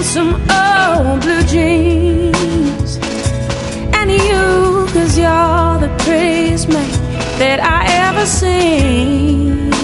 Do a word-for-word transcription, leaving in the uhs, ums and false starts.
some old blue jeans. And you, cause you're the prettiest man that I ever seen.